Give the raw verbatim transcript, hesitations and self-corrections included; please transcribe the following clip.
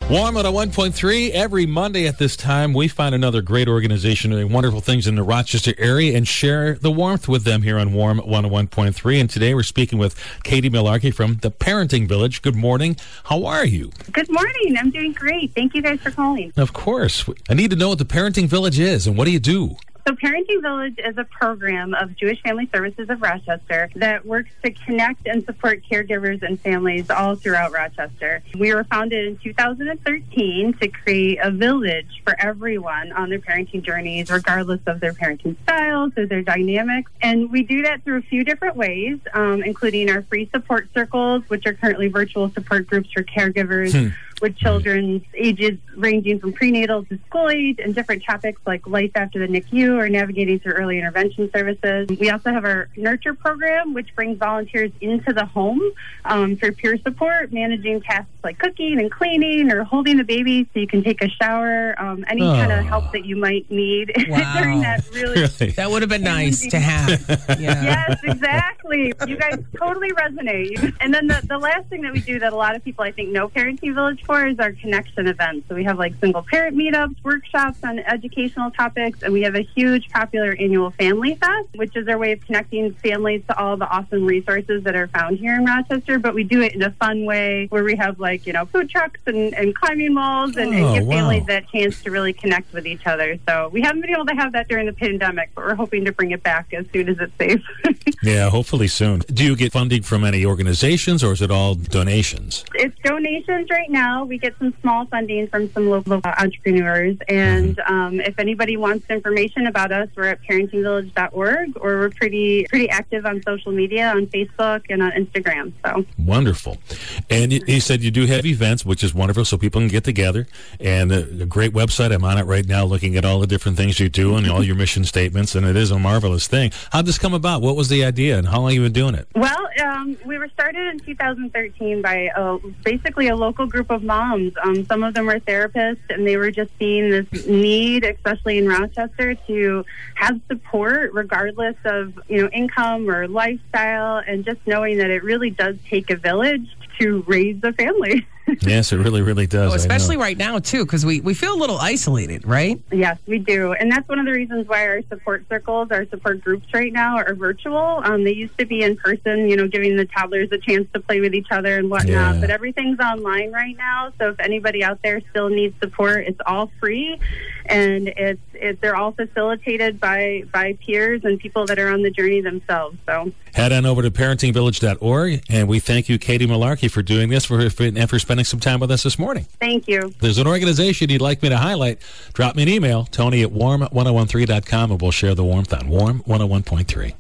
Warm on a one point three. Every Monday at this time, we find another great organization doing wonderful things in the Rochester area and share the warmth with them here on Warm one oh one point three. And today we're speaking with Katie Malarkey from the Parenting Village. Good morning. How are you? Good morning. I'm doing great. Thank you guys for calling. Of course. I need to know what the Parenting Village is and what do you do? So Parenting Village is a program of Jewish Family Services of Rochester that works to connect and support caregivers and families all throughout Rochester. We were founded in two thousand thirteen to create a village for everyone on their parenting journeys, regardless of their parenting styles or their dynamics. And we do that through a few different ways, um, including our free support circles, which are currently virtual support groups for caregivers. Hmm. with children's ages ranging from prenatal to school age and different topics like life after the N I C U or navigating through early intervention services. We also have our Nurture program, which brings volunteers into the home um, for peer support, managing tasks like cooking and cleaning or holding the baby so you can take a shower, um, any oh. kind of help that you might need wow. during that really... really? That would have been nice to have. Yeah. Yes, exactly. You guys totally resonate. And then the, the last thing that we do that a lot of people, I think, know Parenting Village for is our connection events. So we have like single parent meetups, workshops on educational topics, and we have a huge popular annual Family Fest, which is our way of connecting families to all the awesome resources that are found here in Rochester. But we do it in a fun way where we have like, you know, food trucks and, and climbing walls and, oh, and give wow. families that chance to really connect with each other. So we haven't been able to have that during the pandemic, but we're hoping to bring it back as soon as it's safe. Yeah, hopefully soon. Do you get funding from any organizations or is it all donations? It's donations right now. We get some small funding from some local entrepreneurs. And mm-hmm. um, if anybody wants information about us, we're at parenting village dot org, or we're pretty pretty active on social media, on Facebook and on Instagram. So wonderful. And you, you said you do have events, which is wonderful, so people can get together. And a, a great website. I'm on it right now looking at all the different things you do and all your mission statements, and it is a marvelous thing. How'd this come about? What was the idea, and how long have you been doing it? Well, um, we were started in two thousand thirteen by a, basically a local group of moms. Um, some of them were therapists, and they were just seeing this need, especially in Rochester, to have support regardless of, you know, income or lifestyle, and just knowing that it really does take a village to raise a family. Yes, it really, really does. Oh, especially right now, too, because we, we feel a little isolated, right? Yes, we do. And that's one of the reasons why our support circles, our support groups right now are virtual. Um, they used to be in person, you know, giving the toddlers a chance to play with each other and whatnot. Yeah. But everything's online right now. So if anybody out there still needs support, it's all free. And it's, it, they're all facilitated by, by peers and people that are on the journey themselves. So head on over to parenting village dot org, and we thank you, Katie Malarkey, for doing this for, for, and for spending some time with us this morning. Thank you. If there's an organization you'd like me to highlight, drop me an email, Tony at warm one oh one three dot com, and we'll share the warmth on Warm one oh one point three.